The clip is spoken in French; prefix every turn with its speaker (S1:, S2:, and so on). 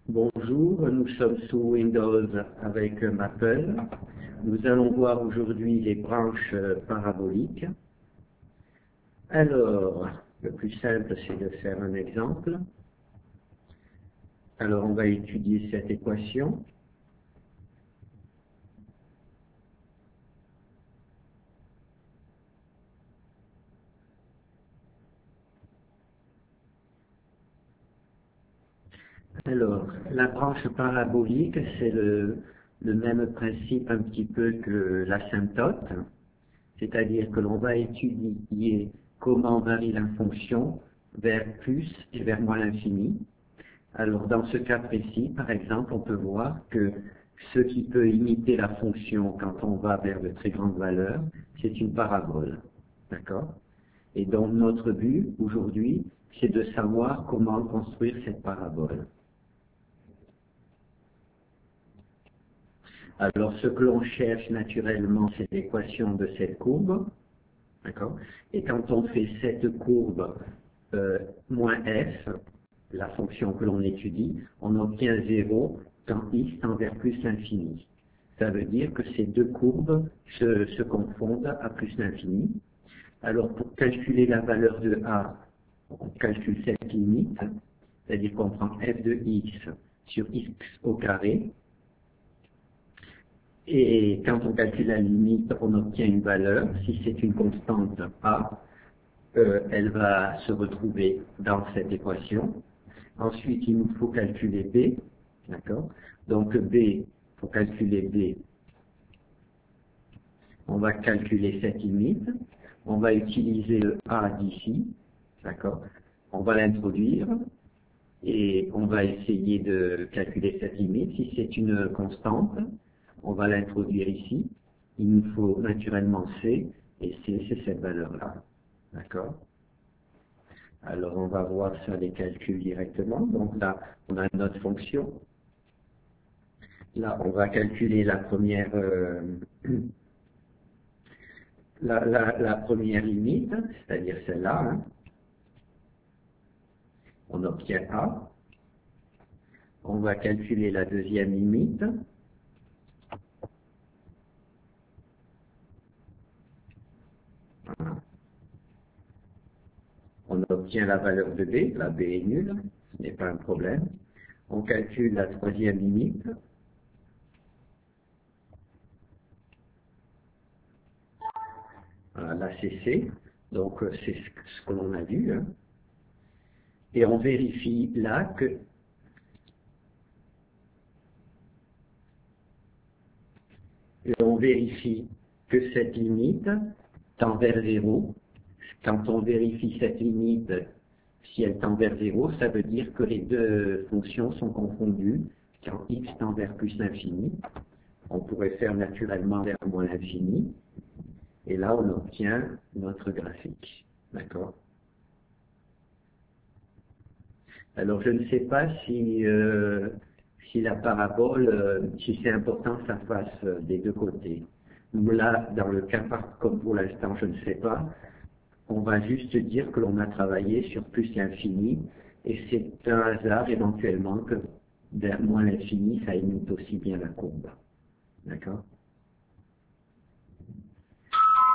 S1: Bonjour, nous sommes sous Windows avec Maple. Nous allons voir aujourd'hui les branches paraboliques. Alors, le plus simple, c'est de faire un exemple. Alors, on va étudier cette équation. Alors, la branche parabolique, c'est le même principe un petit peu que l'asymptote, c'est-à-dire que l'on va étudier comment varie la fonction vers plus et vers moins l'infini. Alors, dans ce cas précis, par exemple, on peut voir que ce qui peut imiter la fonction quand on va vers de très grandes valeurs, c'est une parabole. D'accord? Et donc, notre but, aujourd'hui, c'est de savoir comment construire cette parabole. Alors, ce que l'on cherche naturellement, c'est l'équation de cette courbe. D'accord? Et quand on fait cette courbe moins f, la fonction que l'on étudie, on obtient 0 quand x tend vers plus l'infini. Ça veut dire que ces deux courbes se confondent à plus l'infini. Alors, pour calculer la valeur de a, on calcule cette limite, c'est-à-dire qu'on prend f de x sur x au carré, et quand on calcule la limite, on obtient une valeur. Si c'est une constante a, elle va se retrouver dans cette équation. Ensuite, il nous faut calculer b, d'accord? Donc b, pour calculer b, on va calculer cette limite. On va utiliser le a d'ici, d'accord? On va l'introduire et on va essayer de calculer cette limite. Si c'est une constante, on va l'introduire ici. Il nous faut naturellement c, et c, c'est cette valeur-là, d'accord? Alors, on va voir sur les calculs directement. Donc là, on a notre fonction. Là, on va calculer la première, la première limite, c'est-à-dire celle-là. Hein. On obtient A. On va calculer la deuxième limite. Voilà. On obtient la valeur de B. La B est nulle, ce n'est pas un problème. On calcule la troisième limite. Voilà, là c'est C. Donc c'est ce que l'on a vu. Hein. Et on vérifie là que cette limite tend vers 0. Quand on vérifie cette limite, si elle tend vers 0, ça veut dire que les deux fonctions sont confondues. Quand x tend vers plus l'infini, on pourrait faire naturellement vers moins l'infini. Et là, on obtient notre graphique. D'accord? Alors, je ne sais pas si la parabole, si c'est important que ça fasse des deux côtés. Là, dans le cas comme pour l'instant, je ne sais pas, on va juste dire que l'on a travaillé sur plus l'infini, et c'est un hasard éventuellement que vers moins l'infini, ça imite aussi bien la courbe. D'accord?